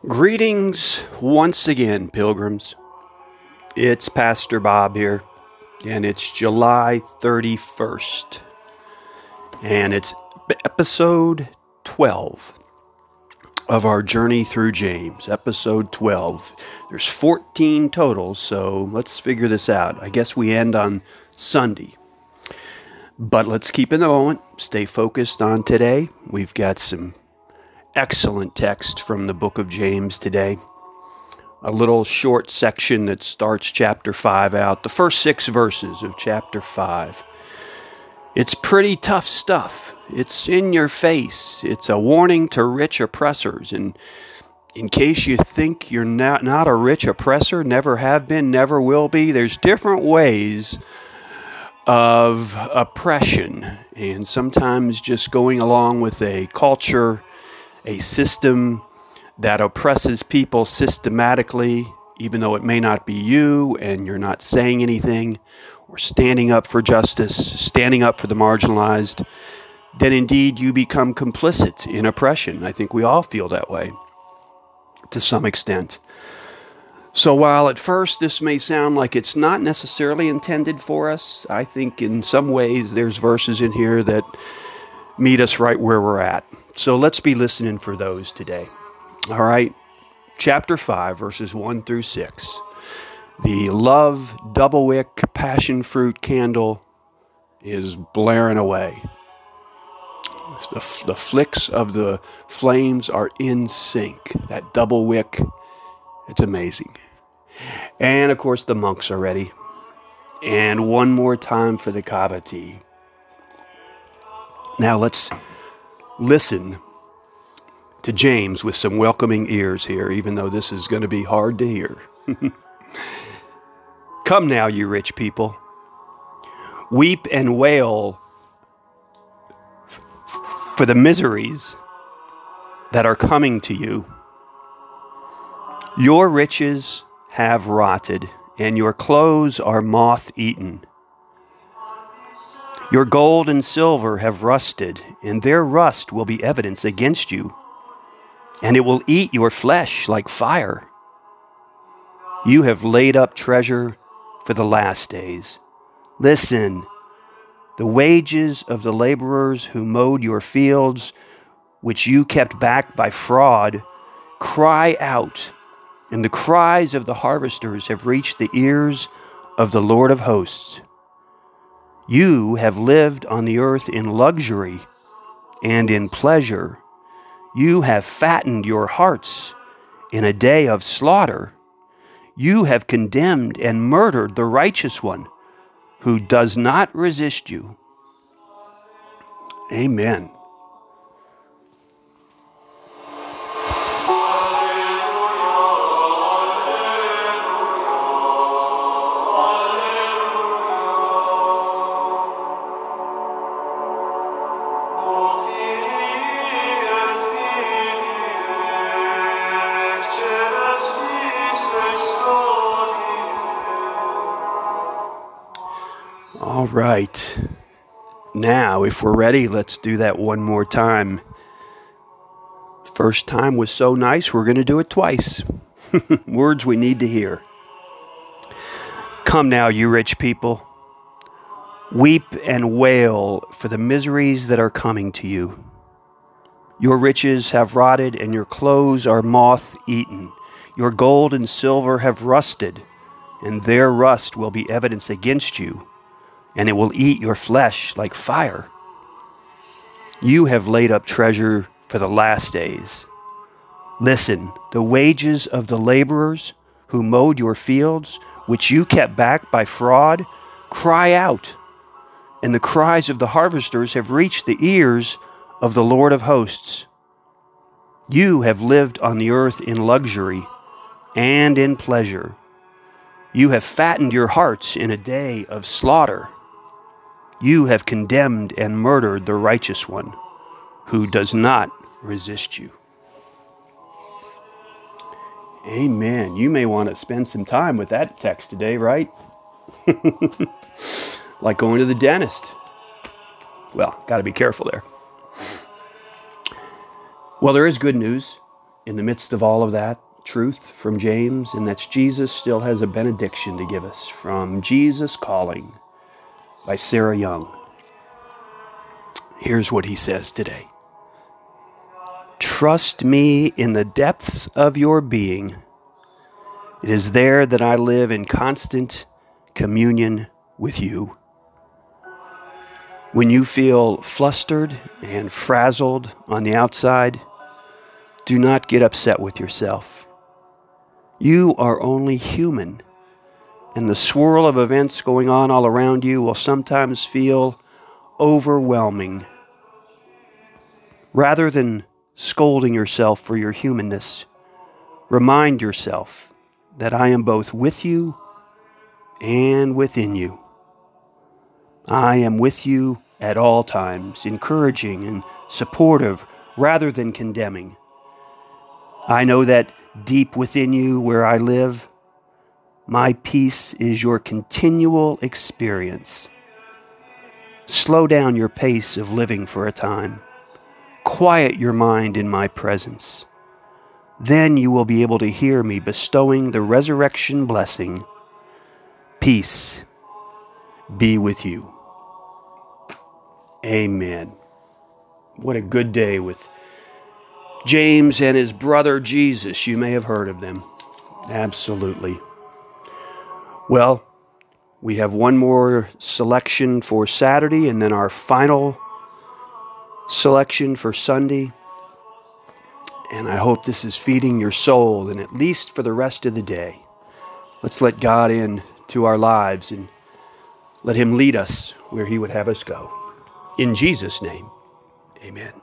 Greetings once again, pilgrims. It's Pastor Bob here, and it's July 31st, and it's episode 12 of our journey through James. Episode 12. There's 14 total, so let's figure this out. I guess we end on Sunday. But let's keep in the moment, stay focused on today. We've got some excellent text from the book of James today. A little short section that starts chapter 5 out, the first 6 verses of chapter 5. It's pretty tough stuff. It's in your face. It's a warning to rich oppressors. And in case you think you're not a rich oppressor, never have been, never will be, there's different ways of oppression. And sometimes just going along with a culture, a system that oppresses people systematically, even though it may not be you and you're not saying anything or standing up for justice, standing up for the marginalized, then indeed you become complicit in oppression. I think we all feel that way to some extent. So while at first this may sound like it's not necessarily intended for us, I think in some ways there's verses in here that meet us right where we're at. So let's be listening for those today. All right. Chapter 5, verses 1 through 6. The love double wick passion fruit candle is blaring away. The flicks of the flames are in sync. That double wick, it's amazing. And of course the monks are ready. And one more time for the kava tea. Now let's listen to James with some welcoming ears here, even though this is going to be hard to hear. Come now, you rich people. Weep and wail for the miseries that are coming to you. Your riches have rotted, and your clothes are moth-eaten. Your gold and silver have rusted, and their rust will be evidence against you, and it will eat your flesh like fire. You have laid up treasure for the last days. Listen, the wages of the laborers who mowed your fields, which you kept back by fraud, cry out, and the cries of the harvesters have reached the ears of the Lord of hosts. You have lived on the earth in luxury and in pleasure. You have fattened your hearts in a day of slaughter. You have condemned and murdered the righteous one who does not resist you. Amen. All right. Now, if we're ready, let's do that one more time. First time was so nice, we're going to do it twice. Words we need to hear. Come now, you rich people. Weep and wail for the miseries that are coming to you. Your riches have rotted, and your clothes are moth-eaten. Your gold and silver have rusted, and their rust will be evidence against you, and it will eat your flesh like fire. You have laid up treasure for the last days. Listen, the wages of the laborers who mowed your fields, which you kept back by fraud, cry out, and the cries of the harvesters have reached the ears of the Lord of hosts. You have lived on the earth in luxury and in pleasure. You have fattened your hearts in a day of slaughter. You have condemned and murdered the righteous one who does not resist you. Amen. You may want to spend some time with that text today, right? Like going to the dentist. Well, got to be careful there. Well, there is good news. in the midst of all of that truth from James, and that's Jesus still has a benediction to give us from Jesus Calling by Sarah Young. Here's what he says today. Trust me in the depths of your being. It is there that I live in constant communion with you. When you feel flustered and frazzled on the outside, do not get upset with yourself. You are only human, and the swirl of events going on all around you will sometimes feel overwhelming. Rather than scolding yourself for your humanness, remind yourself that I am both with you and within you. I am with you at all times, encouraging and supportive rather than condemning. I know that deep within you where I live, my peace is your continual experience. Slow down your pace of living for a time. Quiet your mind in my presence. Then you will be able to hear me bestowing the resurrection blessing. Peace be with you. Amen. What a good day with James and his brother Jesus. You may have heard of them. Absolutely. Well, we have one more selection for Saturday and then our final selection for Sunday. And I hope this is feeding your soul, and at least for the rest of the day. Let's let God in to our lives and let him lead us where he would have us go. In Jesus' name, amen.